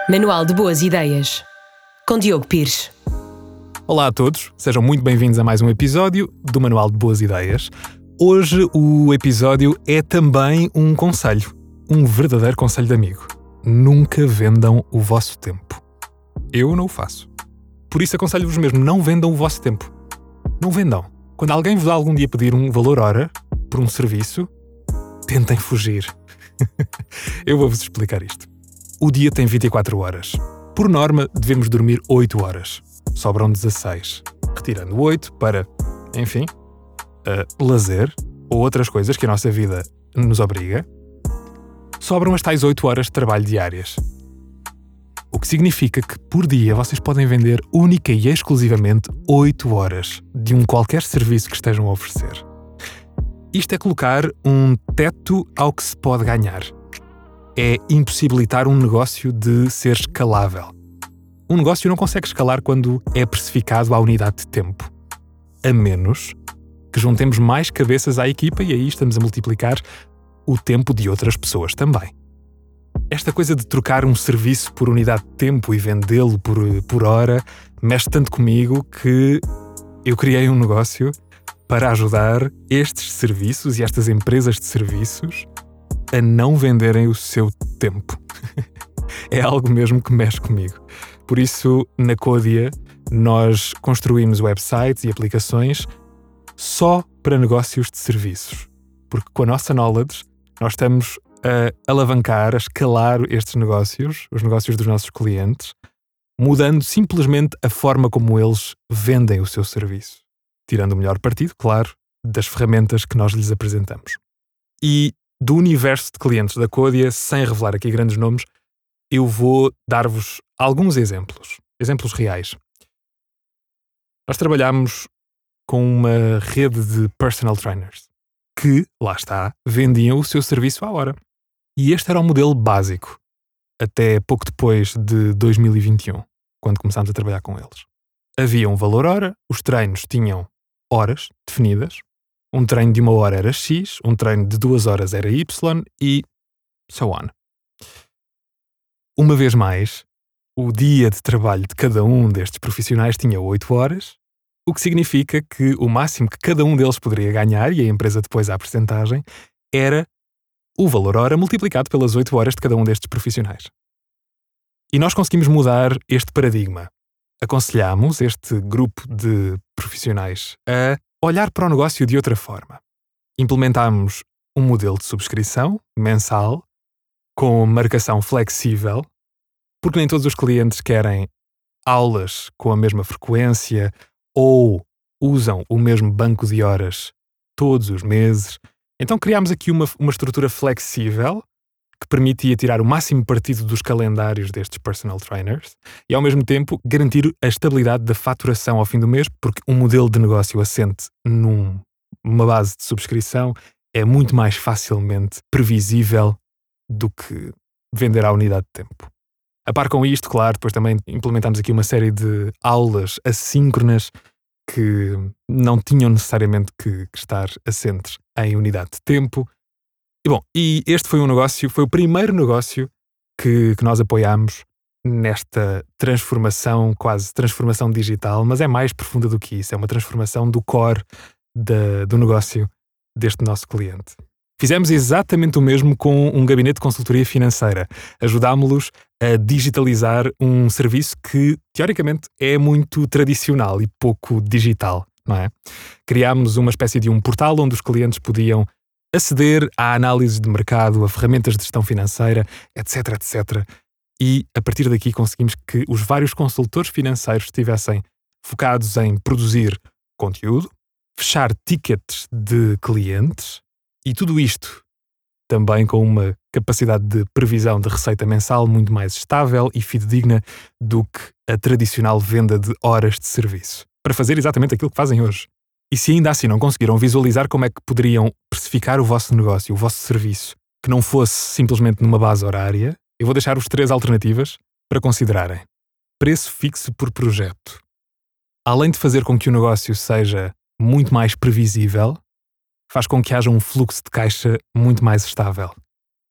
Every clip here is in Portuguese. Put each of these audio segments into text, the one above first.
Manual de Boas Ideias, com Diogo Pires. Olá a todos, sejam muito bem-vindos a mais um episódio do Manual de Boas Ideias. Hoje o episódio é também um conselho, um verdadeiro conselho de amigo. Nunca vendam o vosso tempo. Eu não o faço. Por isso aconselho-vos mesmo, não vendam o vosso tempo. Não vendam. Quando alguém vos algum dia pedir um valor hora por um serviço, tentem fugir. Eu vou-vos explicar isto. O dia tem 24 horas. Por norma, devemos dormir 8 horas. Sobram 16. Retirando 8 para, enfim, lazer ou outras coisas que a nossa vida nos obriga, sobram as tais 8 horas de trabalho diárias. O que significa que, por dia, vocês podem vender única e exclusivamente 8 horas de um qualquer serviço que estejam a oferecer. Isto é colocar um teto ao que se pode ganhar. É impossibilitar um negócio de ser escalável. Um negócio não consegue escalar quando é precificado à unidade de tempo. A menos que juntemos mais cabeças à equipa e aí estamos a multiplicar o tempo de outras pessoas também. Esta coisa de trocar um serviço por unidade de tempo e vendê-lo por hora mexe tanto comigo que eu criei um negócio para ajudar estes serviços e estas empresas de serviços a não venderem o seu tempo. É algo mesmo que mexe comigo. Por isso, na Codia, nós construímos websites e aplicações só para negócios de serviços. Porque com a nossa knowledge, nós estamos a alavancar, a escalar estes negócios, os negócios dos nossos clientes, mudando simplesmente a forma como eles vendem o seu serviço. Tirando o melhor partido, claro, das ferramentas que nós lhes apresentamos. E do universo de clientes da Codia, sem revelar aqui grandes nomes, eu vou dar-vos alguns exemplos reais. Nós trabalhamos com uma rede de personal trainers que, lá está, vendiam o seu serviço à hora. E este era o modelo básico, até pouco depois de 2021, quando começámos a trabalhar com eles. Havia um valor hora, os treinos tinham horas definidas, um treino de 1 hora era X, um treino de 2 horas era Y e so on. Uma vez mais, o dia de trabalho de cada um destes profissionais tinha 8 horas, o que significa que o máximo que cada um deles poderia ganhar, e a empresa depois à percentagem, era o valor hora multiplicado pelas 8 horas de cada um destes profissionais. E nós conseguimos mudar este paradigma. Aconselhámos este grupo de profissionais a olhar para o negócio de outra forma. Implementámos um modelo de subscrição mensal com marcação flexível, porque nem todos os clientes querem aulas com a mesma frequência ou usam o mesmo banco de horas todos os meses. Então criámos aqui uma estrutura flexível que permitia tirar o máximo partido dos calendários destes personal trainers e, ao mesmo tempo, garantir a estabilidade da faturação ao fim do mês, porque um modelo de negócio assente numa base de subscrição é muito mais facilmente previsível do que vender à unidade de tempo. A par com isto, claro, depois também implementámos aqui uma série de aulas assíncronas que não tinham necessariamente que estar assentes em unidade de tempo. E este foi o primeiro negócio que nós apoiámos nesta transformação, quase transformação digital, mas é mais profunda do que isso, é uma transformação do core do negócio deste nosso cliente. Fizemos exatamente o mesmo com um gabinete de consultoria financeira. Ajudámos-los a digitalizar um serviço que, teoricamente, é muito tradicional e pouco digital, não é? Criámos uma espécie de um portal onde os clientes podiam aceder à análise de mercado, a ferramentas de gestão financeira, etc, etc. E, a partir daqui, conseguimos que os vários consultores financeiros estivessem focados em produzir conteúdo, fechar tickets de clientes e tudo isto também com uma capacidade de previsão de receita mensal muito mais estável e fidedigna do que a tradicional venda de horas de serviço, para fazer exatamente aquilo que fazem hoje. E se ainda assim não conseguiram visualizar como é que poderiam precificar o vosso negócio, o vosso serviço, que não fosse simplesmente numa base horária, eu vou deixar-vos 3 alternativas para considerarem. Preço fixo por projeto. Além de fazer com que o negócio seja muito mais previsível, faz com que haja um fluxo de caixa muito mais estável.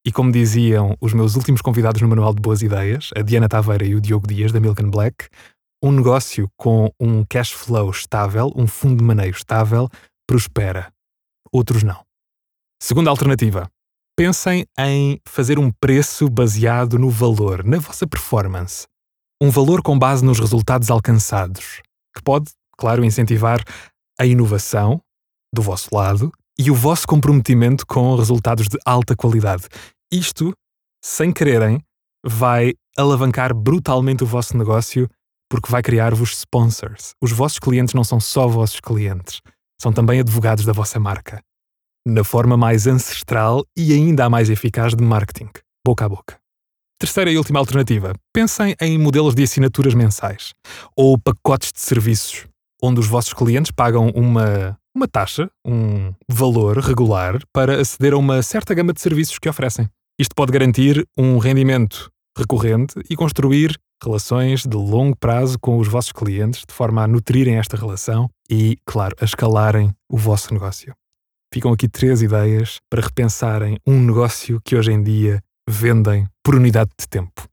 E como diziam os meus últimos convidados no Manual de Boas Ideias, a Diana Taveira e o Diogo Dias, da Milk & Black, um negócio com um cash flow estável, um fundo de maneio estável, prospera. Outros não. Segunda alternativa. Pensem em fazer um preço baseado no valor, na vossa performance. Um valor com base nos resultados alcançados, que pode, claro, incentivar a inovação do vosso lado e o vosso comprometimento com resultados de alta qualidade. Isto, sem quererem, vai alavancar brutalmente o vosso negócio porque vai criar-vos sponsors. Os vossos clientes não são só vossos clientes, são também advogados da vossa marca. Na forma mais ancestral e ainda a mais eficaz de marketing, boca a boca. Terceira e última alternativa. Pensem em modelos de assinaturas mensais ou pacotes de serviços, onde os vossos clientes pagam uma taxa, um valor regular para aceder a uma certa gama de serviços que oferecem. Isto pode garantir um rendimento recorrente e construir relações de longo prazo com os vossos clientes, de forma a nutrirem esta relação e, claro, a escalarem o vosso negócio. Ficam aqui 3 ideias para repensarem um negócio que hoje em dia vendem por unidade de tempo.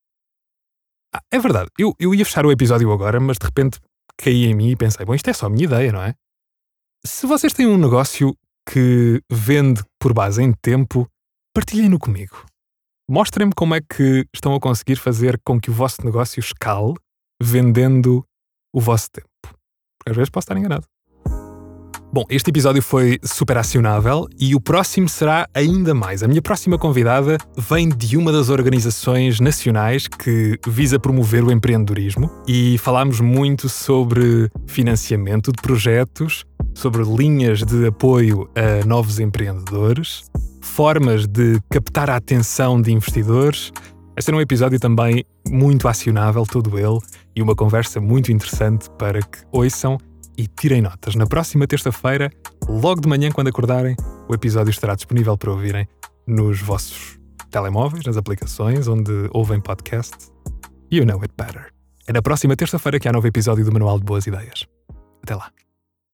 É verdade, eu ia fechar o episódio agora, mas de repente caí em mim e pensei, bom, isto é só a minha ideia, não é? Se vocês têm um negócio que vende por base em tempo, partilhem-no comigo. Mostrem-me como é que estão a conseguir fazer com que o vosso negócio escale vendendo o vosso tempo. Porque às vezes posso estar enganado. Bom, este episódio foi super acionável e o próximo será ainda mais. A minha próxima convidada vem de uma das organizações nacionais que visa promover o empreendedorismo e falámos muito sobre financiamento de projetos, sobre linhas de apoio a novos empreendedores, formas de captar a atenção de investidores. Este era um episódio também muito acionável, todo ele, e uma conversa muito interessante para que ouçam e tirem notas. Na próxima terça-feira, logo de manhã, quando acordarem, o episódio estará disponível para ouvirem nos vossos telemóveis, nas aplicações onde ouvem podcast. You know it better. É na próxima terça-feira que há novo episódio do Manual de Boas Ideias. Até lá.